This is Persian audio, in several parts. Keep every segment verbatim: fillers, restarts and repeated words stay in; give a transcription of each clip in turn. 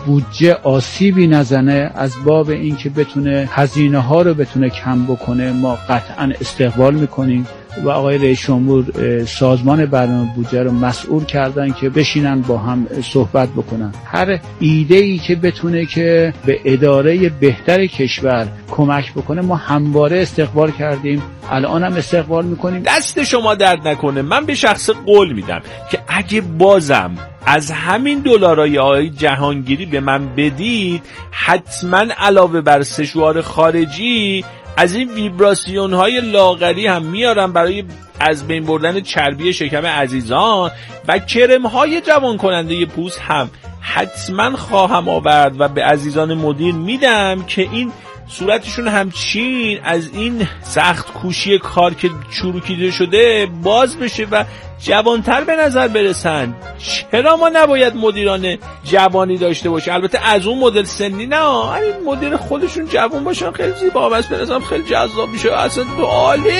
بودجه آسیبی نزنه، از باب اینکه بتونه هزینه ها رو بتونه کم بکنه، ما قطعا استقبال میکنیم و آقای رئیس جمهور سازمان برنامه بودجه رو مسئول کردن که بشینن با هم صحبت بکنن. هر ایده ای که بتونه که به اداره بهتر کشور کمک بکنه ما همواره استقبال کردیم، الان هم استقبال میکنیم. دست شما درد نکنه. من به شخص قول میدم که اگه بازم از همین دلارای آقای جهانگیری به من بدید، حتما علاوه بر سشوار خارجی از این ویبراسیون های لاغری هم میارم برای از بین بردن چربی شکم عزیزان و کرم های جوان کننده پوست هم حتما خواهم آورد و به عزیزان مدیر میدم که این صورتشون همچین از این سخت کوشی کار که چروکیده شده باز بشه و جوانتر به نظر برسن. چرا ما نباید مدیران جوانی داشته باشه؟ البته از اون مدل سنی نه، همین مدیر خودشون جوان باشن خیلی زیبا و به نظرم خیلی جذاب میشه. اصلا تو عالی.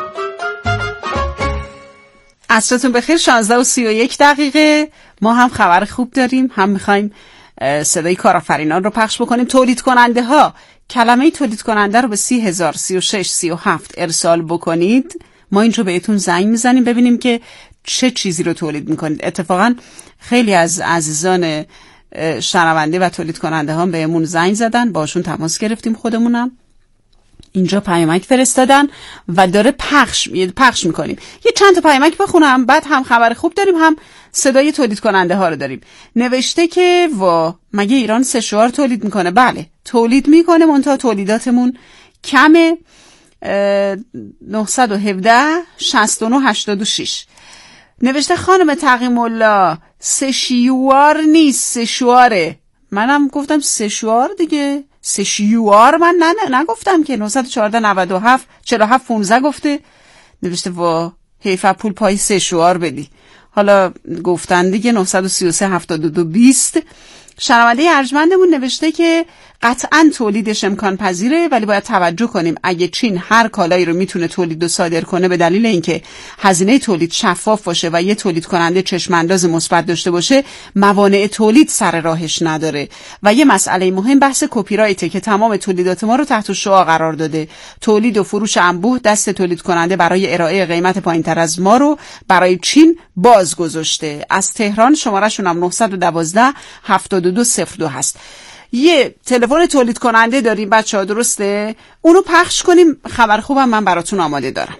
عصرتون بخیر. شانزده و سی و یک دقیقه. ما هم خبر خوب داریم، هم میخوایم صدای کارآفرینان رو پخش بکنیم. تولید کننده ها کلمه تولید کننده رو به سی هزار سی و شش سی و هفت ارسال بکنید. ما اینجا بهتون زنگ میزنیم ببینیم که چه چیزی رو تولید میکنید. اتفاقا خیلی از عزیزان شنونده و تولید کننده ها بهمون زنگ زدن، باشون تماس گرفتیم، خودمونم اینجا پیامک فرستادن و داره پخش پخش میکنیم. یه چند تا پیامک بخونم، بعد هم خبر خوب داریم هم صدای تولید کننده ها رو داریم. نوشته که وا مگه ایران سشوار تولید میکنه؟ بله تولید میکنه، منتها تولیداتمون کمه. نهصد و هفده شصت و نه هشتاد و شش. نوشته خانم تقیم الله سشوار نیست سشواره. منم گفتم سشوار دیگه، سشوار من نه نه نگفتم که. نهصد و چهارده نود و هفت چهل و هفت پانزده گفته. نوشته وا حیف پول پای سشوار بدی. حالا گفتن دیگه. نهصد و سی و سه هفتاد و دو بیست. شنونده ارجمندمون نوشته که قطعاً تولیدش امکان پذیره، ولی باید توجه کنیم اگه چین هر کالایی رو میتونه تولید و صادر کنه به دلیل اینکه هزینه تولید شفاف باشه و یه تولید کننده چشمانداز مثبت داشته باشه، موانع تولید سر راهش نداره. و یه مسئله مهم بحث کپی رایته که تمام تولیدات ما رو تحت شعاع قرار داده. تولید و فروش انبوه دست تولید کننده برای ارائه قیمت پایینتر از ما رو برای چین باز گذاشته. از تهران شماره شونم نهصد و دوازده هفتاد و دو صفر دو هست. یه تلفن تولید کننده داریم بچه‌ها، درسته؟ اونو پخش کنیم. خبر خوبم من براتون آماده دارم.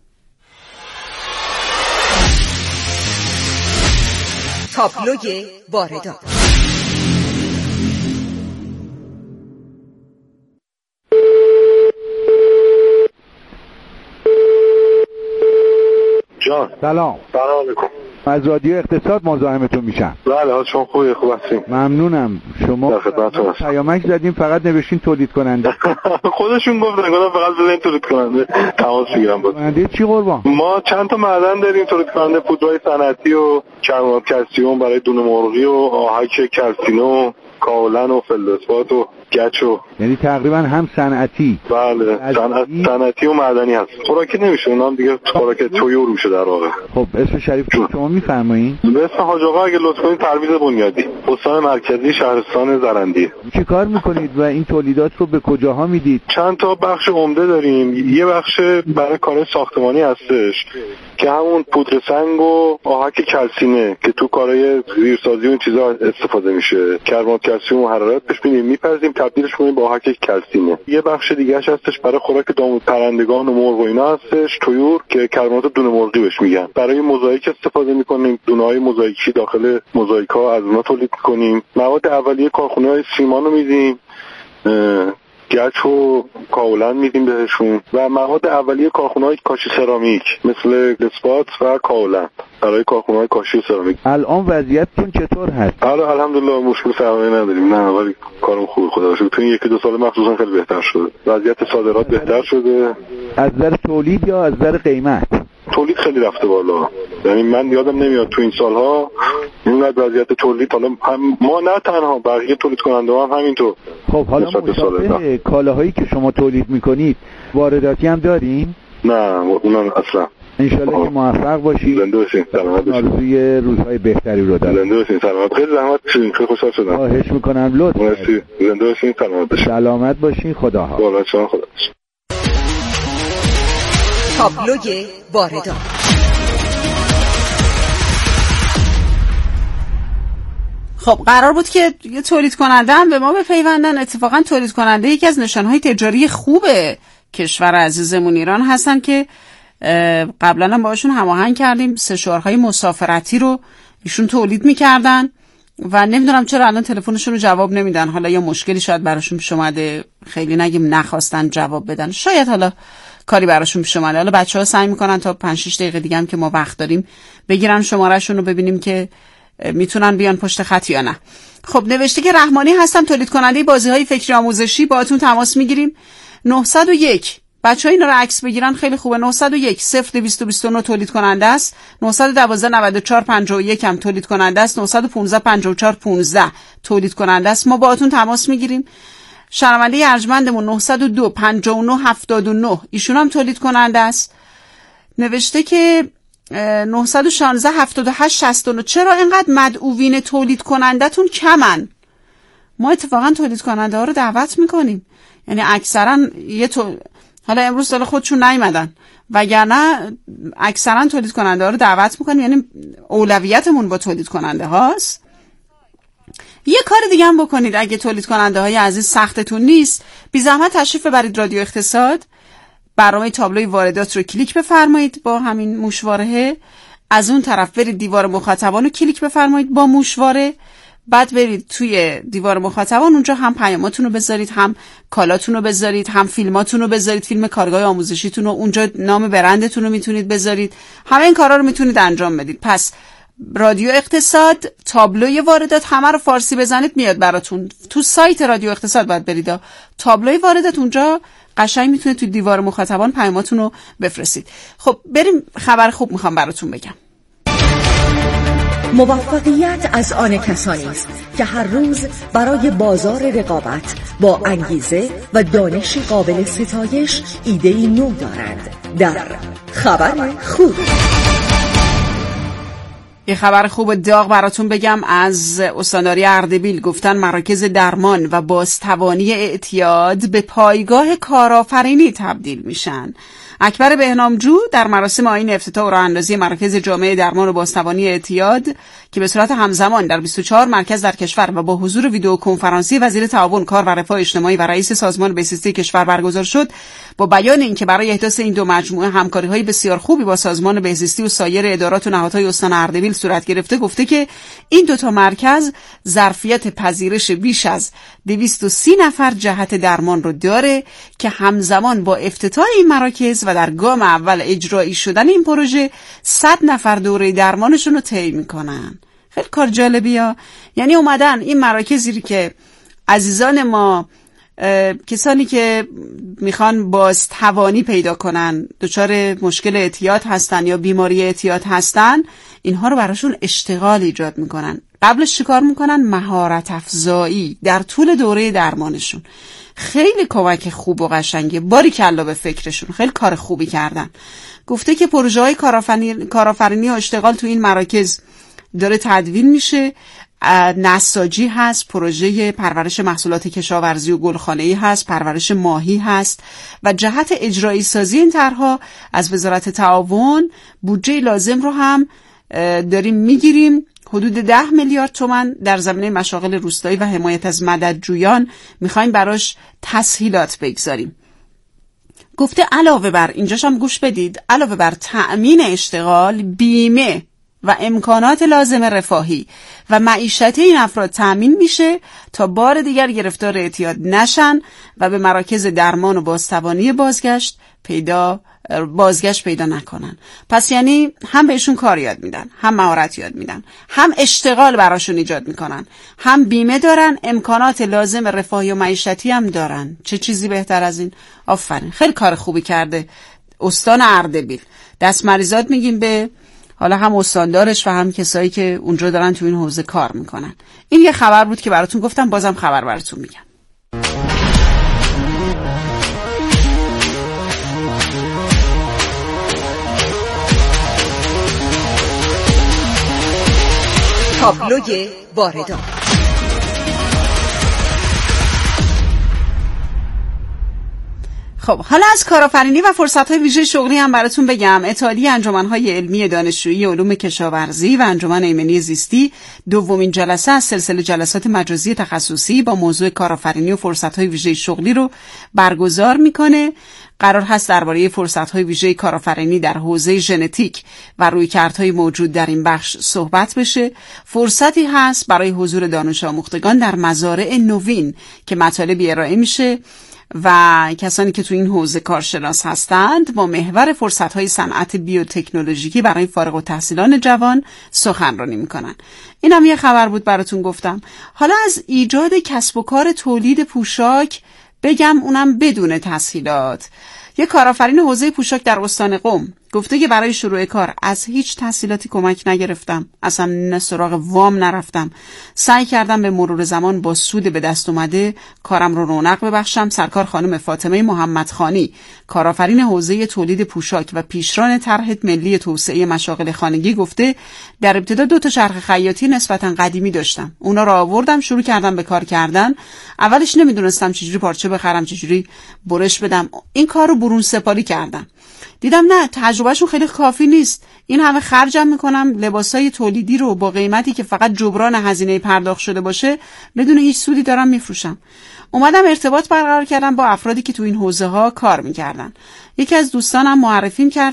تابلوی واردات. جان سلام. سلام علیکم. از رادیو اقتصاد مزاحمتون میشم. بله حال شما خوبه؟ خوب هستیم. ممنونم. شما پیامک زدیم فقط نوشتین تولید کننده. خودشون گفتن گفتن فقط بزنین تولید کننده تماس بگیرم بود. کننده چی قربان؟ ما چند تا معدن داریم تولید کننده، پودرهای صنعتی و کربنات کلسیم برای دونه مرغی و آهک کلسینو، کاولن و فلزپات و گچو. یعنی تقریبا هم صنعتی. بله صنعت صنعتی و معدنی هست. خوراکی نمیشه، اونام دیگه خوراک تویور میشه در واقع. خب اسم شریف شما میفرمایید؟ به اسم حاج آقا اگه لطف کنید پرویز بنیادی، استان مرکزی شهرستان زرندی. چی کار میکنید و این تولیدات رو به کجاها میدید؟ چند تا بخش عمده داریم. یه بخش برای کار ساختمانی هستش که همون پودر سنگ و آهک کلسینه که تو کارهای زیرسازی و این چیزا استفاده میشه. کربنات کلسیم و حرارت بهش میدیم میپزیم تبدیلش کنیم به آهک کلسینه. یه بخش دیگه هستش برای خوراک دام پرندگان و مرغ و اینا هستش، تویور که کربنات دونه مرغی بهش میگن. برای موزاییک استفاده میکنیم، دونه‌های موزاییکی داخل موزاییک‌ها از اونها تولید میکنیم. مواد اولیه کارخونه‌های سیمان رو میدیم، گچ و کاولن میدیم بهشون، و مواد اولیه کارخونه‌های کاشی سرامیک مثل اسپات و کاولن برای کارخونه‌های کاشی سرامیک. الان وضعیتتون چطور هست؟ حالا الحمدلله مشکل سرمایه نداریم، نه ولی کارم خوبه خدا رو شکر. تو این یکی دو سال مخصوصا خیلی بهتر شده. وضعیت صادرات بهتر شده. از نظر تولید یا از نظر قیمت؟ تولید خیلی رفته بالا. یعنی من یادم نمیاد تو این سالها اینقدر وضعیت تولید، حالا هم ما نه تنها بقیه تولید کننده هم همینطور. خب حالا مشابه کالاهایی که شما تولید میکنید وارداتی هم دارین؟ نه اونم اصلا. انشالله که موفق باشید. زنده باشین، سلامت باشین. آرزوی روزهای بهتری رو دارم. زنده باشین، سلامت. خیلی زحمت کشیدین، خیلی خوشحال شدم. خواهش میکنم، لطف مرسی. زنده باشین، سلامت باشین. سلامت باشین، خداحافظ. قربان شما، خدا. تابلوی واردات. خب قرار بود که یه تولید کننده هم به ما بپیوندن. اتفاقا تولید کننده یکی از نشانهای تجاری خوب کشور عزیزمون ایران هستن که قبلا هم باشون هماهنگ کردیم. سشوارهای مسافرتی رو ایشون تولید میکردن و نمیدونم چرا الان تلفنشون رو جواب نمیدن. حالا یا مشکلی شاید براشون پیش اومده، خیلی نگیم نخواستن جواب بدن، شاید حالا کاری براشون پیش اومده. حالا بچه‌ها سعی میکنن تا پنج شش دقیقه دیگه هم که ما وقت داریم بگیرن شمارهشون رو، ببینیم که میتونن بیان پشت خط یا نه. خب نوشته که رحمانی هستم، تولید کننده بازی‌های فکری آموزشی، باهاتون تماس میگیریم. نه صد و یک بچه‌ها اینا رو عکس بگیرن خیلی خوبه. نه صد و یک صفر دویست و بیست و نه تولید کننده است. نه یک دو نود و چهار پنجاه و یک هم تولید کننده است. نه یک پنج پنجاه و چهار پانزده تولید کننده است. ما باهاتون تماس میگیریم. شنونده ارجمندمون نه صد و دو پنجاه و نه هفتاد و نه ایشون هم تولید کننده است. نوشته که نه یک شش هفتاد و هشت شصت و نه چرا اینقدر مدعوین تولید کنندتون کمن؟ ما اتفاقا تولید کننده ها رو دعوت میکنیم، یعنی اکثرا یه تو... حالا امروز سال خودشون نیومدن، وگرنه اکثرا تولید کننده ها رو دعوت میکنیم، یعنی اولویتمون با تولید کننده هاست. یه کار دیگه هم بکنید اگه تولید کننده های عزیز سختتون نیست، بی زحمت تشریف ببرید رادیو اقتصاد، برنامه تابلوی واردات رو کلیک بفرمایید با همین موشواره، از اون طرف برید دیوار مخاطبان رو کلیک بفرمایید با موشواره، بعد برید توی دیوار مخاطبان، اونجا هم پیاماتون رو بذارید، هم کالاتون رو بذارید، هم فیلماتون رو بذارید، فیلم کارگاه آموزشیتون رو، اونجا نام برندتون رو میتونید بذارید، همه این کارا رو میتونید انجام بدید. پس رادیو اقتصاد، تابلوی واردات، همه رو فارسی بزنید میاد براتون. تو سایت رادیو اقتصاد باید برید، تابلوی واردات، اونجا قشنگ میتونه تو دیوار مخاطبان پیاماتون رو بفرستید. خب بریم خبر خوب میخوام براتون بگم. موفقیت از آن کسانی است که هر روز برای بازار رقابت با انگیزه و دانش قابل ستایش ایده‌ای نو دارند. در خبر خوب، یه خبر خوب داغ براتون بگم از استانداری اردبیل. گفتن مراکز درمان و بازتوانی اعتیاد به پایگاه کارآفرینی تبدیل میشن. اکبر بهنامجو در مراسم آیین افتتاح و راه اندازی مراکز جامعه درمان و بازتوانی اعتیاد که به صورت همزمان در بیست و چهار مرکز در کشور و با حضور ویدیو کنفرانسی وزیر تعاون کار و رفاه اجتماعی و رئیس سازمان بهزیستی کشور برگزار شد، با بیان اینکه برای احداث این دو مجموعه همکاری‌های بسیار خوبی با سازمان بهزیستی و سایر ادارات و نهادهای استان اردبیل صورت گرفته، گفته که این دو تا مرکز ظرفیت پذیرش بیش از دویست و سی نفر جهت درمان رو داره که همزمان با افتتاح این مراکز و در گام اول اجرایی شدن این پروژه صد نفر دوره درمانشون رو طی میکنن. خیلی کار جالبیه. یعنی اومدن این مراکزی که عزیزان ما، کسانی که میخوان باز توانی پیدا کنن، دچار مشکل اعتیاد هستن یا بیماری اعتیاد هستن، اینها رو براشون اشتغال ایجاد میکنن. قبلش چیکار میکنن؟ مهارت افزایی در طول دوره درمانشون. خیلی کمک خوب و قشنگه. باریکلا به فکرشون، خیلی کار خوبی کردن. گفته که پروژه های کارآفرینی و اشتغال تو این مراکز داره تدوین میشه. نساجی هست، پروژه پرورش محصولات کشاورزی و گلخانه‌ای هست، پرورش ماهی هست و جهت اجرایی سازی این طرح‌ها از وزارت تعاون بودجه لازم رو هم داریم میگیریم. حدود ده میلیارد تومان در زمینه مشاغل روستایی و حمایت از مددجویان میخوایم براش تسهیلات بگذاریم. گفته علاوه بر اینجاش هم گوش بدید، علاوه بر تأمین اشتغال، بیمه و امکانات لازم رفاهی و معیشتی این افراد تأمین میشه تا بار دیگر گرفتار اعتیاد نشن و به مراکز درمان و بازتوانی بازگشت پیدا بازگشت پیدا نکنن. پس یعنی هم بهشون کار یاد میدن، هم مهارت یاد میدن، هم اشتغال براشون ایجاد میکنن، هم بیمه دارن، امکانات لازم رفاهی و معیشتی هم دارن. چه چیزی بهتر از این؟ آفرین، خیلی کار خوبی کرده استان اردبیل. دست مریزاد میگیم به حالا هم استاندارش و هم کسایی که اونجا دارن تو این حوزه کار میکنن. این یه خبر بود که براتون گفتم، بازم خبر براتون میگم. تابلوی واردات. خب حالا از کارآفرینی و فرصت‌های ویژه شغلی هم براتون بگم. اتحادیه انجمن‌های علمی دانشجویی علوم کشاورزی و انجمن ایمنی زیستی دومین جلسه از سلسله جلسات مجازی تخصصی با موضوع کارآفرینی و فرصت‌های ویژه شغلی رو برگزار میکنه. قرار هست درباره فرصت‌های ویژه کارآفرینی در حوزه ژنتیک و رویکردهای موجود در این بخش صحبت بشه. فرصتی هست برای حضور دانش آموختگان در مزارع نوین که مطالبی ارائه میشه و کسانی که تو این حوزه کارشناس هستند با محور فرصت‌های صنعت بیوتکنولوژیکی برای فارغ التحصیلان جوان سخنرانی میکنن. اینم یه خبر بود براتون گفتم. حالا از ایجاد کسب و کار تولید پوشاک بگم، اونم بدون تسهیلات. یه کارآفرین حوزه پوشاک در استان قم گفته که برای شروع کار از هیچ تسهیلاتی کمک نگرفتم، اصلا نه سراغ وام نرفتم، سعی کردم به مرور زمان با سود به دست اومده کارم رو رونق ببخشم. سرکار خانم فاطمه محمدخانی، کارآفرین حوزه تولید پوشاک و پیشران طرح ملی توسعه مشاغل خانگی، گفته در ابتدا دو تا چرخ خیاطی نسبتا قدیمی داشتم، اونا رو آوردم شروع کردم به کار کردن. اولش نمیدونستم چجوری پارچه بخرم، چجوری برش بدم، این کار رو برون سپاری کردم. دیدم نه، تجربهشون خیلی کافی نیست، این همه خرجم میکنم لباسای تولیدی رو با قیمتی که فقط جبران هزینه پرداخت شده باشه بدون هیچ سودی دارم میفروشم. اومدم ارتباط برقرار کردم با افرادی که تو این حوزه ها کار میکردن. یکی از دوستانم معرفیم کرد،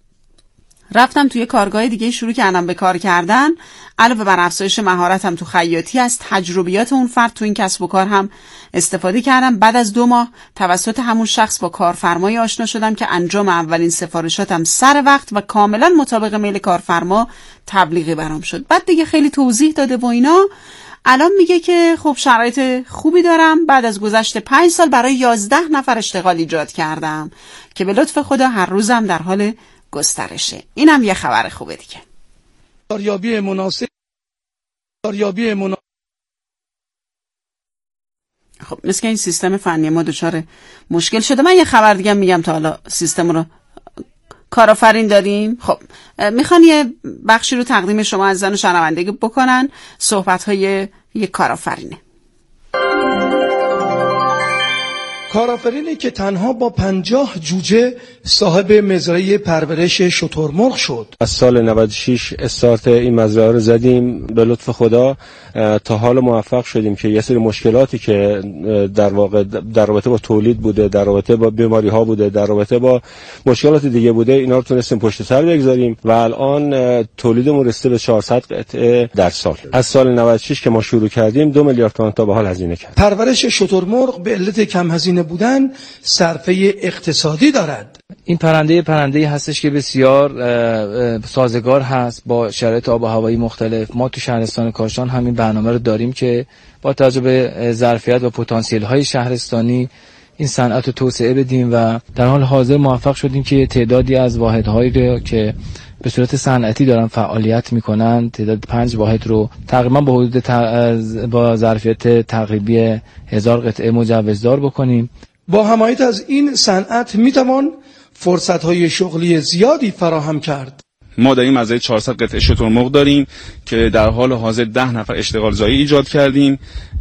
رفتم توی کارگاه دیگه شروع کردم به کار کردن. علاوه بر افزایش مهارتم تو خیاطی، از تجربیات اون فرد تو این کسب و کار هم استفاده کردم. بعد از دو ماه توسط همون شخص با کارفرمایی آشنا شدم که انجام اولین سفارشاتم سر وقت و کاملا مطابق میل کارفرما تبلیغی برام شد. بعد دیگه خیلی توضیح داده و اینا. الان میگه که خب شرایط خوبی دارم، بعد از گذشت پنج سال برای یازده نفر اشتغال ایجاد کردم که به لطف خدا هر روزم در حال گسترشه. اینم یه خبر خوبه دیگه. کاریابی مناسب کاریابی مناسب خب مثل که این سیستم فنی ما دچار مشکل شده. من یه خبر دیگه میگم تا حالا سیستم رو. کارآفرین داریم. خب میخوان یه بخشی رو تقدیم شما از زن و شنونده بکنن. صحبت‌های یک کارآفرینه. کارآفرینی که تنها با پنجاه جوجه صاحب مزرعه پرورش شترمرغ شد. از سال نود و شش استارت این مزرعه رو زدیم. به لطف خدا تا حال موفق شدیم که یه سری مشکلاتی که در واقع در رابطه با تولید بوده، در رابطه با بیماری ها بوده، در رابطه با مشکلات دیگه بوده، اینا رو تونستیم پشت سر بگذاریم و الان تولیدمون رسیده به چهارصد قطعه در سال. از سال نود و شش که ما شروع کردیم دو میلیارد تومان تا به حال هزینه کردیم. پرورش شترمرغ به علت کم هزینه بودن صرفه اقتصادی دارد. این پرنده پرنده‌ای هستش که بسیار سازگار هست با شرایط آب و هوایی مختلف. ما تو شهرستان کاشان همین برنامه رو داریم که با توجه به ظرفیت و پتانسیل های شهرستانی این صنعت رو توسعه بدیم و در حال حاضر موفق شدیم که تعدادی از واحدهایی رو که به صورت صنعتی دارن فعالیت میکنن، تعداد پنج واحد رو تقریبا با حدود با ظرفیت تقریبی هزار قطعه مجوزدار بکنیم. با حمایت از این صنعت میتوان فرصت‌های شغلی زیادی فراهم کرد. ما در این مزرعه چهارصد قطعه شترمرغ داریم که در حال حاضر ده نفر اشتغال زایی ایجاد کردیم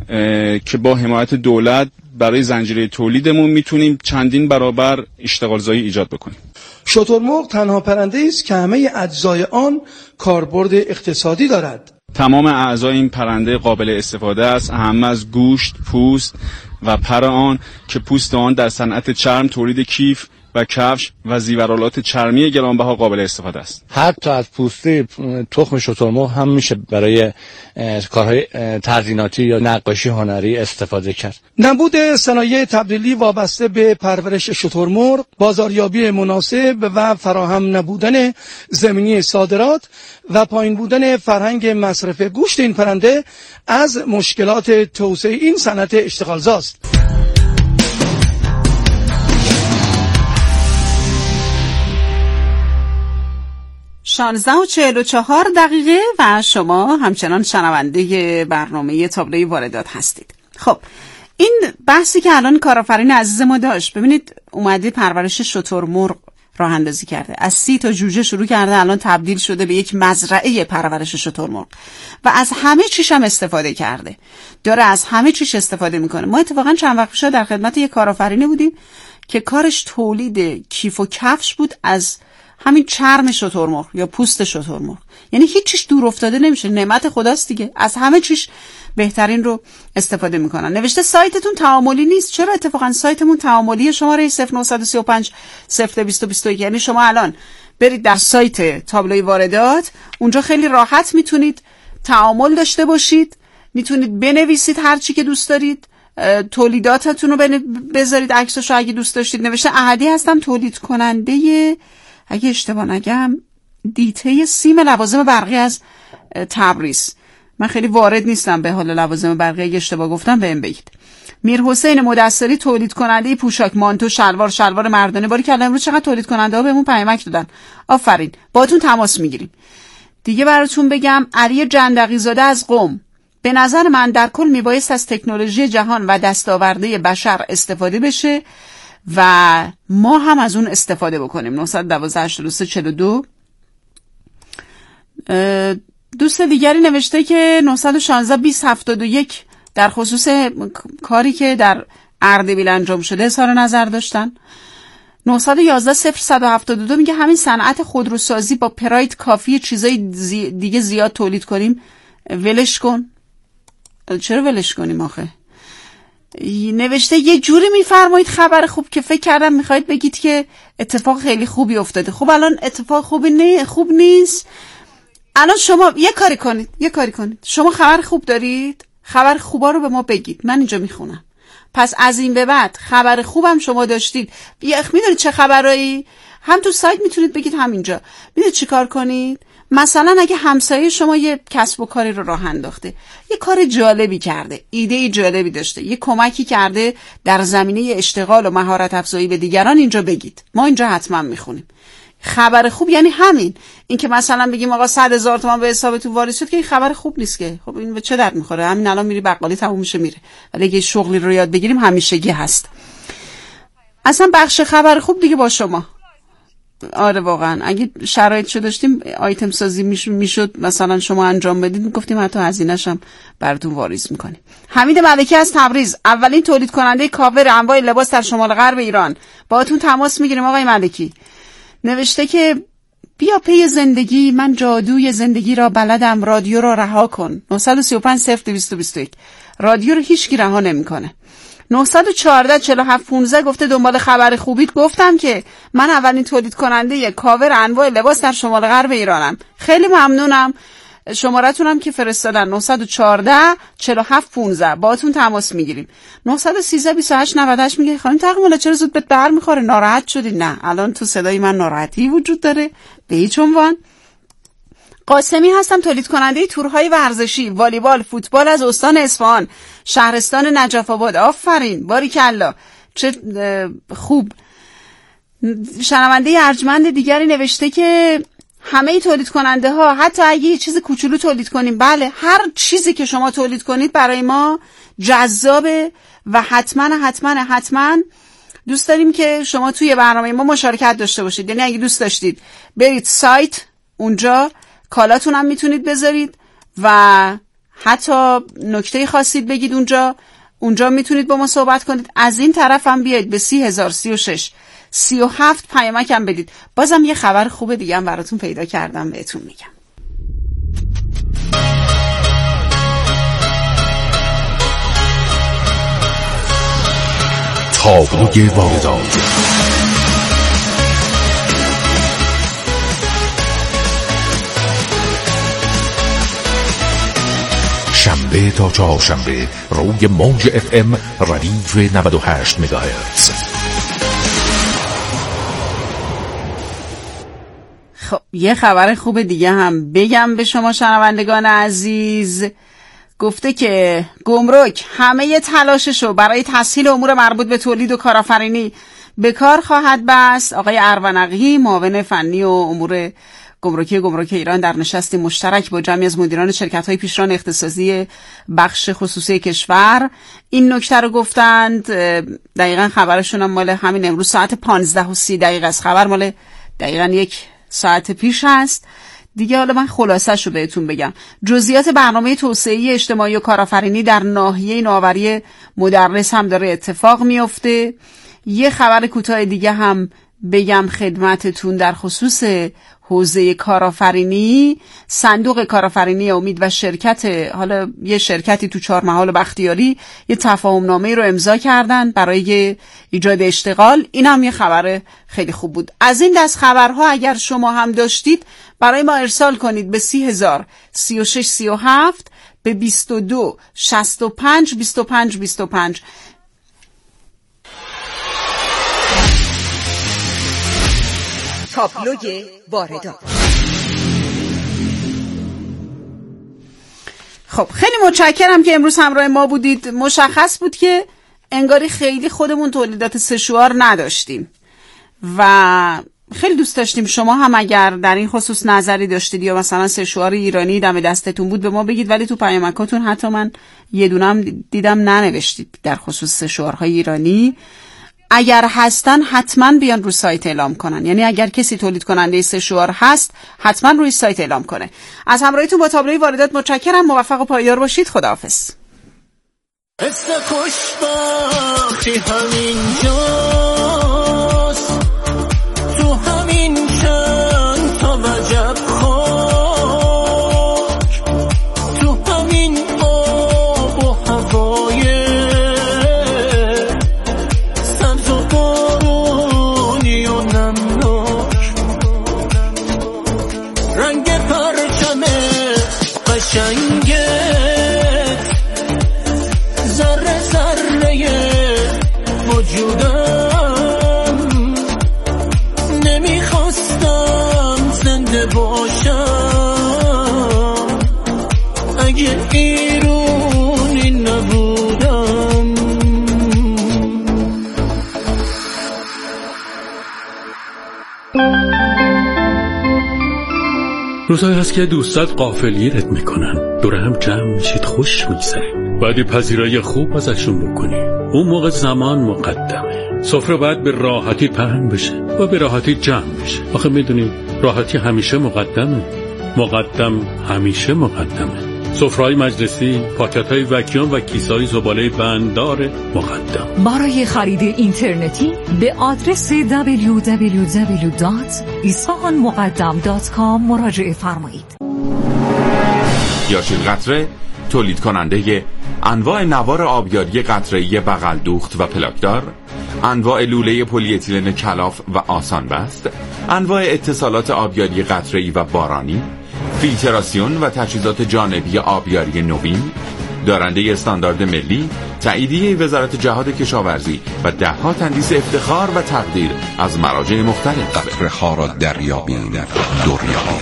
که با حمایت دولت برای زنجیره تولیدمون میتونیم چندین برابر اشتغال زایی ایجاد بکنیم. شترمرغ تنها پرنده‌ای است که همه اجزای آن کاربرد اقتصادی دارد. تمام اعضای این پرنده قابل استفاده است، اهم از گوشت، پوست و پر آن که پوست آن در صنعت چرم، تولید کیف و کفش و زیورالات چرمی گرانبها قابل استفاده است. حتی از پوسته تخم شترمرغ هم میشه برای کارهای تزییناتی یا نقاشی هنری استفاده کرد. نبود صنایع تبدیلی وابسته به پرورش شترمرغ، بازاریابی مناسب و فراهم نبودن زمینی صادرات و پایین بودن فرهنگ مصرف گوشت این پرنده از مشکلات توسعه این صنعت اشتغالزاست. شانزده و چهل و چهار دقیقه و شما همچنان شنونده برنامه تابلوی واردات هستید. خب این بحثی که الان کارآفرین عزیز ما داشت، ببینید اومده پرورش شترمرغ راه اندازی کرده. از سی تا جوجه شروع کرده، الان تبدیل شده به یک مزرعه پرورش شترمرغ و از همه چیش هم استفاده کرده، داره از همه چیش استفاده میکنه. ما اتفاقا چند وقت پیش در خدمت یک کارآفرینی بودیم که کارش تولید کیف و کفش بود از همین چرم شترمرغ یا پوست شترمرغ. یعنی هیچ چیز دور افتاده نمیشه، نعمت خداست دیگه، از همه چیز بهترین رو استفاده میکنن. نوشته سایتتون تعاملی نیست. چرا؟ اتفاقا سایتمون تعاملی. شماره صفر نه سه پنج صفر دو دو یک. یعنی شما الان برید در سایت تابلوی واردات، اونجا خیلی راحت میتونید تعامل داشته باشید، میتونید بنویسید هر چی که دوست دارید، تولیداتتون رو بذارید، عکساشو اگه دوست داشتید. نوشته احدی هستم، تولید کننده، اگه اشتباه نگم، دیته سیم لوازم برقی از تبریز. من خیلی وارد نیستم به حال لوازم برقی، اگه اشتباه گفتم بهم بگید. میرحسین مدثری، تولید کننده پوشاک، مانتو، شلوار، شلوار مردانه. باری که امروز چقدر تولید کننده ها بهمون پیامک دادن. آفرین، باهاتون تماس میگیریم. دیگه براتون بگم، علی جندقی زاده از قم، به نظر من در کل میبایست از تکنولوژی جهان و دستاورده بشر استفاده بشه و ما هم از اون استفاده بکنیم. نه یک دو هشت سه چهار دو. دوست دیگری نوشته که نه یک شش بیست هفتاد و یک در خصوص کاری که در اردبیل انجام شده اظهار نظر داشتن. نه یک یک صفر یک هفت دو میگه همین صنعت خودروسازی با پراید کافی چیزای زی... دیگه زیاد تولید کنیم، ولش کن. چرا ولش کنیم آخه؟ نوشته یه جوری میفرمایید خبر خوب که فکر کردم میخواید بگید که اتفاق خیلی خوبی افتاده. خب الان اتفاق خوبی نه، خوب نیست. الان شما یه کاری کنید، یه کاری کنید. شما خبر خوب دارید، خبر خوبا رو به ما بگید، من اینجا میخونم. پس از این به بعد خبر خوبم شما داشتید، میدونید چه خبرایی؟ هم تو سایت میتونید بگید، هم اینجا. میدونید چی کار کنید؟ مثلا اگه همسایه شما یه کسب و کاری رو راه انداخته، یه کار جالبی کرده، ایده جالبی داشته، یه کمکی کرده در زمینه اشتغال و مهارت افزایی به دیگران، اینجا بگید. ما اینجا حتما میخونیم. خبر خوب یعنی همین، این که مثلا بگیم آقا صد هزار تومان به حسابتون واریز شد، که این خبر خوب نیست که. خب این به چه درد میخوره؟ همین الان میری بقالی تموم میشه میره. ولی اگه شغلی رو یاد بگیریم همیشگی هست. اصلا بخش خبر خوب دیگه با شما. آره واقعا اگه شرایطشو داشتیم آیتم سازی میشد مثلا شما انجام بدید، میگفتیم حتی هزینه‌ش هم براتون واریز میکنیم. حمید ملکی از تبریز، اولین تولید کننده کاور انواع لباس در شمال غرب ایران، باهاتون تماس میگیریم آقای ملکی. نوشته که بیا پی زندگی، من جادوی زندگی را بلدم، رادیو را رها کن. نه سه پنج صفر دو دو یک. رادیو رو هیچکی رها نمیکنه. نه یک چهار چهار هفت پانزده گفته دنبال خبر خوبیت. گفتم که من اولین تولید کننده کاور انواع لباس در شمال غرب ایرانم. خیلی ممنونم. شمارتونم که فرستادن نه یک چهار چهار هفت پانزده، باهاتون تماس میگیریم. نه یک سه بیست و هشت نود و هشت میگه خانم تقی‌مولا چرا زود بهت برمیخوره، ناراحت شدی؟ نه، الان تو صدای من ناراحتی وجود داره به هیچ عنوان. قاسمی هستم، تولید کننده تورهای ورزشی، والیبال، فوتبال از استان اصفهان، شهرستان نجف آباد. آفرین، باریکلا، چه خوب. شنونده ارجمند دیگری نوشته که همه تولید کننده ها، حتی اگه یه چیز کوچولو تولید کنیم، بله، هر چیزی که شما تولید کنید برای ما جذابه و حتما حتما حتما دوست داریم که شما توی برنامه ما مشارکت داشته باشید. یعنی اگه دوست داشتید برید سایت، اونجا کالاتون هم میتونید بذارید و حتی نکته خواستید بگید اونجا اونجا میتونید با ما صحبت کنید. از این طرف هم بیاید به سی هزار سی و شش سی و هفت پیامکم بدید. بازم یه خبر خوب دیگه هم براتون پیدا کردم بهتون میگم. تابلوی واردات. شنبه تا چهارشنبه روی موج اف ام ردیف نود و هشت مگاهرتز. خب یه خبر خوب دیگه هم بگم به شما شنوندگان عزیز. گفته که گمرک همه تلاششو برای تسهیل امور مربوط به تولید و کارآفرینی به کار خواهد بست. آقای ارونقی، معاون فنی و امور گمرکی گمرک ایران در نشستی مشترک با جمعی از مدیران شرکت‌های پیشران اختصاصی بخش خصوصی کشور این نکته رو گفتند. دقیقاً خبرشون هم مال همین امروز ساعت پانزده و سی دقیقه است. خبر مال دقیقاً یک ساعت پیش هست دیگه. حالا من خلاصه‌شو بهتون بگم. جزئیات برنامه توسعه اجتماعی و کارآفرینی در ناحیه نوآوری مدرس هم داره اتفاق میفته. یه خبر کوتاه دیگه هم بگم خدمتتون در خصوص حوزه کارآفرینی. صندوق کارآفرینی امید و شرکت، حالا یه شرکتی تو چهارمحال بختیاری یه تفاهم نامه رو امضا کردن برای ایجاد اشتغال. این هم یه خبر خیلی خوب بود. از این دست خبرها اگر شما هم داشتید برای ما ارسال کنید به سی هزار سی و شش سی و هفت به بیست و دو شصت و پنج بیست و پنج بیست و پنج. تابلوی واردات. خب خیلی متشکرم که امروز همراه ما بودید. مشخص بود که انگاری خیلی خودمون تولیدات سشوار نداشتیم و خیلی دوست داشتیم شما هم اگر در این خصوص نظری داشتید یا مثلا سشوار ایرانی دم دستتون بود به ما بگید، ولی تو پیامکاتون حتی من یه دونم دیدم ننوشتید در خصوص سشوارهای ایرانی. اگر هستن حتما بیان رو سایت اعلام کنن، یعنی اگر کسی تولید کننده سشوار هست حتما روی سایت اعلام کنه. از همراهیتون با تابلوی واردات متشکرم. موفق و پایدار باشید. خداحافظ. حس خوشبختی همینجاست، تو همین چند تا وجب خاک، تو همین آب و هوای سبز و بارونی و نمناک، رنگ پرچم قشنگه ذره ذره وجودم، نمیخواستم زنده باشم اگه ایرونی نبودم. روزایی هست که دوستات غافلگیرت میکنن، دور هم جمع میشید، خوش میگذره، باید پذیرایی خوب ازشون بکنی. اون موقع زمان مقدمه، سفره باید به راحتی پهن بشه و به راحتی جمع بشه. آخه میدونی راحتی همیشه مقدمه، مقدم همیشه مقدمه. سفره‌های مجلسی، پاکت‌های وکیوم و کیسه‌های زباله بنددار مقدم. برای خرید اینترنتی به آدرس دبلیو دبلیو دبلیو دات اصفهان مقدم دات کام مراجعه فرمایید. یاشین قطره تولید کننده انواع نوار آبیاری قطره‌ای بغل دوخت و پلاکدار، انواع لوله پلی اتیلن کلاف و آسان بست، انواع اتصالات آبیاری قطره‌ای و بارانی، فیلتراسیون و تجهیزات جانبی آبیاری نوین، دارنده استاندارد ملی، تاییدیه وزارت جهاد کشاورزی و ده‌ها تندیس افتخار و تقدیر از مراجع مختلف. قطره‌ها را دریابید، دریابید.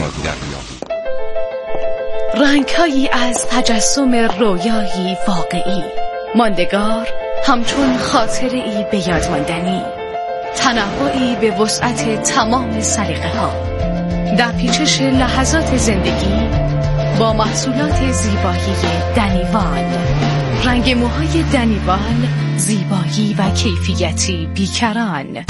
رنگ‌هایی از تجسم رویایی واقعی، ماندگار همچون خاطره‌ای به یاد ماندنی، تنوعی به وسعت تمام سلیقه‌ها، در پیچش لحظات زندگی با محصولات زیبایی دنیوال. رنگ موهای دنیوال، زیبایی و کیفیتی بیکران.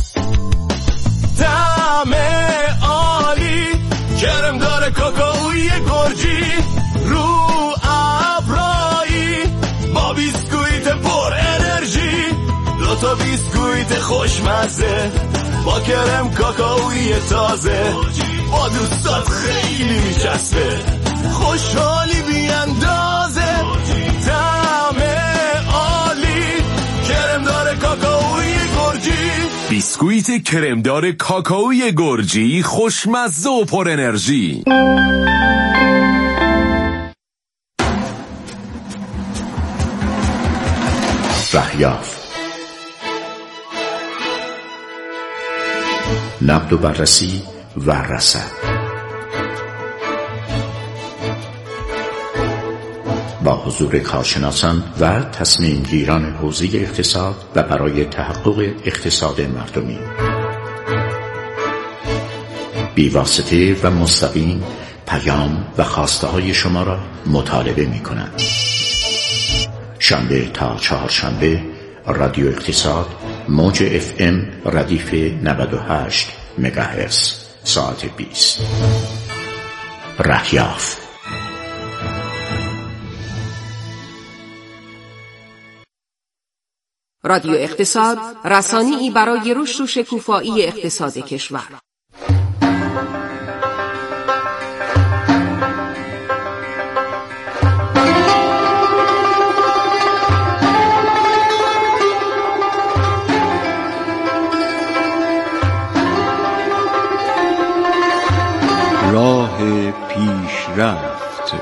طعم عالی، کرم داره کاکائوی گرجی، رو ابرایی با بیسکویت پر انرژی، دوتا بیسکویت خوشمزه با کرم کاکائوی تازه، با دوستات خیلی میچسبه، خوشحالی بیاندازه. طعم عالی، کرمدار کاکائوی گرجی، بیسکویت کرمدار کاکائوی گرجی، خوشمزه و پر انرژی. رهیافت، نقد و بررسی و رصد با حضور کارشناسان و تصمیم گیران حوزه اقتصاد و برای تحقق اقتصاد مردمی. بی‌واسطه و مستقیم پیام و خواسته های شما را مطالبه می کند. شنبه تا چهارشنبه رادیو اقتصاد موج اف ام ردیف نود و هشت مگاهرتز ساعت بیست. رهیافت. رادیو اقتصاد، رسانه‌ای برای رشد و شکوفایی اقتصاد کشور. راه پیشرفت.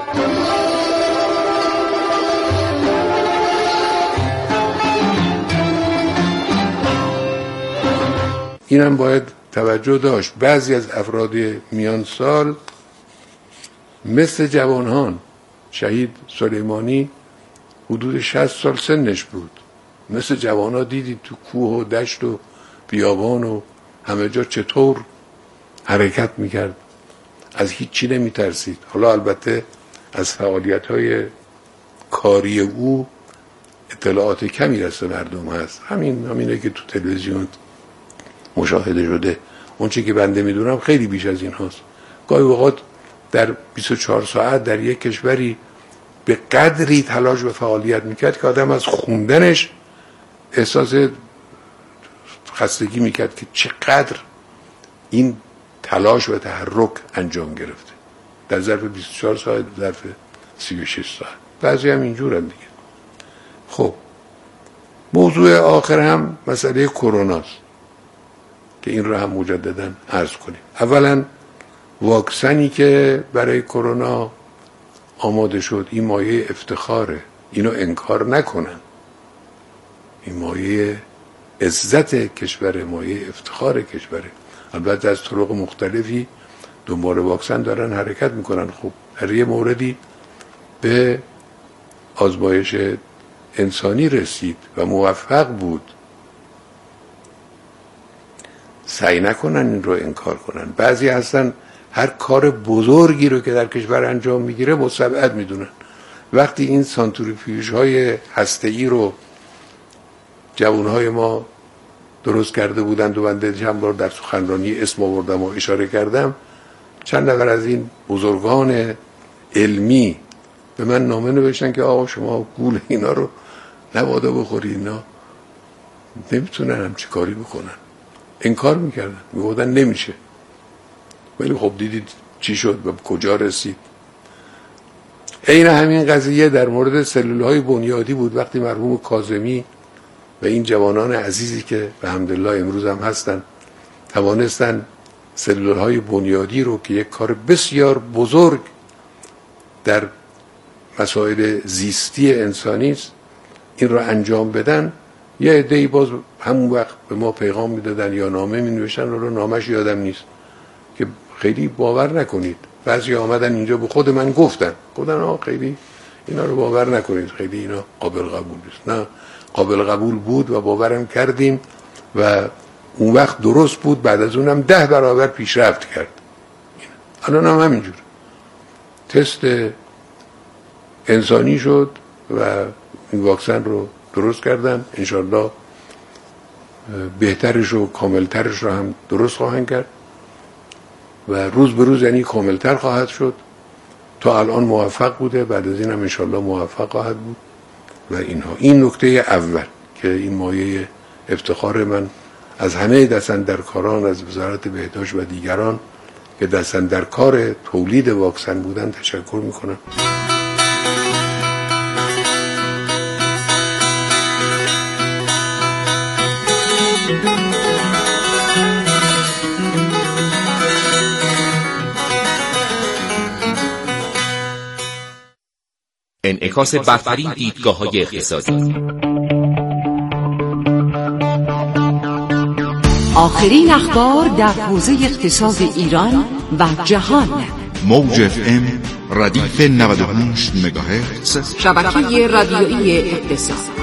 اینم باید توجه داشت. بعضی از افراد میان سال مثل جوانان، شهید سلیمانی حدود شصت سال سنش بود، مثل جوانا دیدید تو کوه و دشت و بیابان و همه جا چطور حرکت میکرد، از هیچی نمیترسید. حالا البته از فعالیت‌های کاری او اطلاعات کمی رسه مردم هست، همین همینه که تو تلویزیون مشاهده شده. اون چی که بنده میدونم خیلی بیش از این هاست. گاهی اوقات در بیست و چهار ساعت در یک کشوری به قدری تلاش و فعالیت میکرد که آدم از خوندنش احساس خستگی میکرد که چقدر این تلاش و تحرک انجام گرفته در ظرف بیست و چهار ساعت، ظرف سی و شش ساعت. بعضی هم اینجور هم دیگه. خب موضوع آخر هم مسئله کروناست که این رو هم مجددا عرض کنیم. اولا واکسنی که برای کرونا آماده شد این مایه افتخاره، اینو انکار نکنن. این مایه عزت کشور، مایه افتخار کشوره. البته از طرق مختلفی دنبال واکسن دارن حرکت میکنن. خب در یه موردی به آزمایش انسانی رسید و موفق بود. سعی نکنن این رو انکار کنن. بعضی هستن هر کار بزرگی رو که در کشور انجام میگیره مستبعد میدونن. وقتی این سانتریفیوژ های هسته‌ای رو جوانهای ما درست کرده بودند و بنده چند بار در سخنرانی اسم آوردم و اشاره کردم، چند نفر از این بزرگان علمی به من نامه نوشتن که آقا شما گول اینا رو نبادا بخوری، اینا نمیتونن همچی کاری بکنن. انکار میکردن، میگفتن نمیشه. ولی خب دیدید چی شد و کجا رسید. این همین قضیه در مورد سلولهای بنیادی بود. وقتی مرحوم کاظمی و این جوانان عزیزی که به حمدالله امروز هم هستن توانستن سلولهای بنیادی رو که یک کار بسیار بزرگ در مسائل زیستی انسانی است این رو انجام بدن، یه عده‌ای باز همون وقت به ما پیغام میدادن یا نامه می نوشتن، رو نامش یادم نیست، که خیلی باور نکنید. بعضی آمدن اینجا به خود من گفتن گفتن آه خیلی اینا رو باور نکنید، خیلی اینا قابل قبول نیست. نه، قابل قبول بود و باورم کردیم و اون وقت درست بود. بعد از اونم ده برابر پیشرفت کرد. الان هم همینجور تست انسانی شد و این واکسن رو درست کردن. انشالله بهترش و کاملترش رو هم درست خواهند کرد و روز به روز یعنی کاملتر خواهد شد. تا الان موفق بوده، بعد از این هم انشالله موفق خواهد بود و اینها. این نکته اول که این مایه افتخار من از همه دستاندرکاران از وزارت بهداشت و دیگران که دستاندرکار تولید واکسن بودن تشکر میکنم. انعکاس برترین دیدگاه‌های اقتصادی. آخرین اخبار در حوزه اقتصاد ایران و جهان. موج اف ام ردیف نود و هشت مگاهرتز، شبکه رادیویی اقتصاد.